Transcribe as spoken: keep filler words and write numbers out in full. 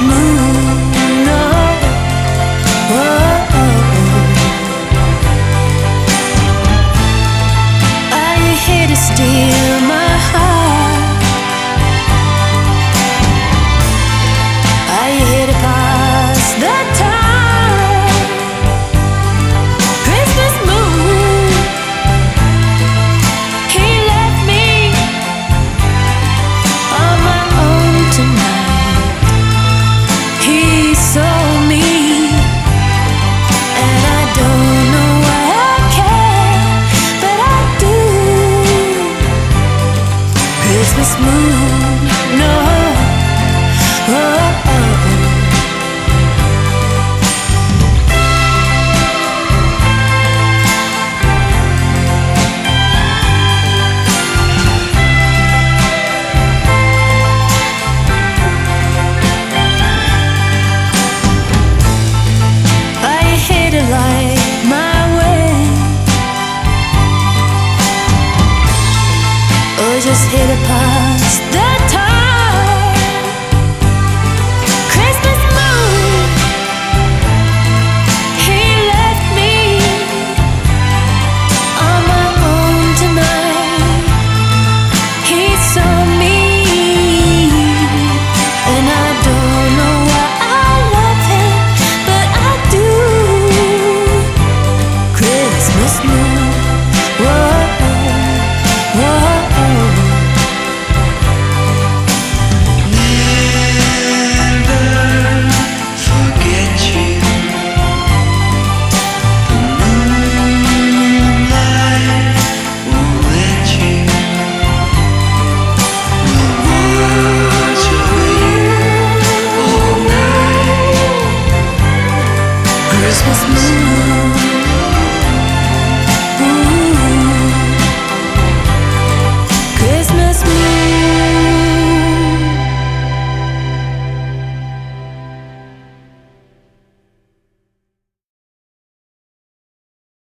moon. Oh, oh, oh. Are you here to steal my heart? Are you here to pass the time? Christmas moon, he left me on my own tonight. He saw me, and I don't know why I care, but I do. Christmas moon, no, oh, oh, oh. Are you here to light my way, or just here to pass the time? Christmas moon, he left me on my own tonight. He saw me, and I don't know why I love him, but I do. Christmas moon, whoa, whoa. Forget you. The moonlight won't let you. We'll watch over you all night. Christmas moon.